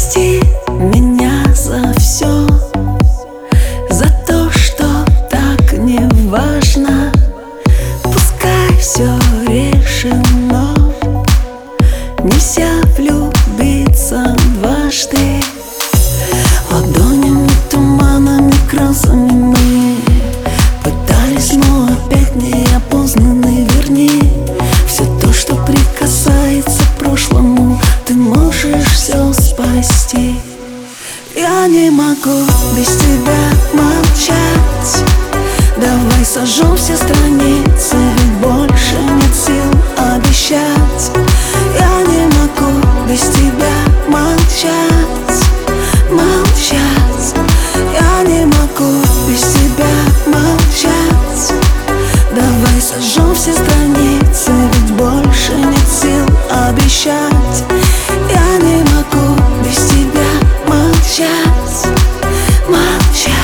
Прости меня за все, за то, что так не важно. Пускай все решено, нельзя влюбиться дважды. Ладонями, туманами, грозами мы пытались, но опять неопознанный. Верни все то, что прикасается к прошлому. Ты можешь все спасти. Я не могу без тебя молчать. Давай сожжем все страницы, ведь больше нет сил обещать. Я не могу без тебя молчать, молчать. Я не могу без тебя молчать. Давай сожжем все страницы, ведь больше нет сил обещать. Я не могу без тебя молчать, молчать.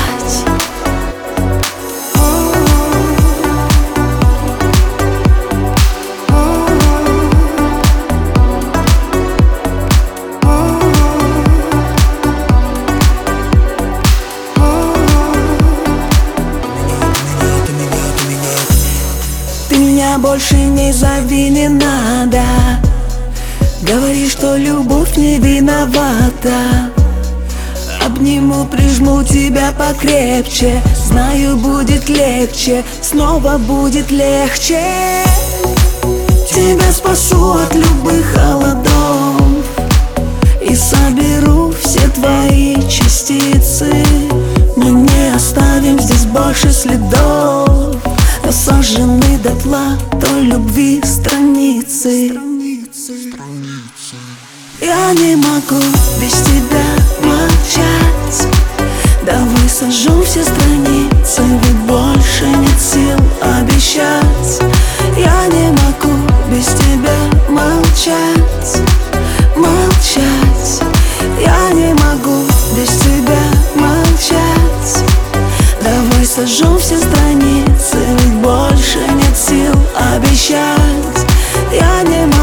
Ты меня больше не зови, не надо. Говори, что любовь не виновата. Обниму, прижму тебя покрепче. Знаю, будет легче, снова будет легче. Тебя спасу от любых холодов и соберу все твои частицы. Мы не оставим здесь больше следов, но сожжены дотла той любви страницы. Я не могу без тебя молчать. Давай сожжем все страницы, ведь больше нет сил обещать. Я не могу без тебя молчать, молчать. Я не могу без тебя молчать. Давай сожжем все страницы, ведь больше нет сил обещать. Я не могу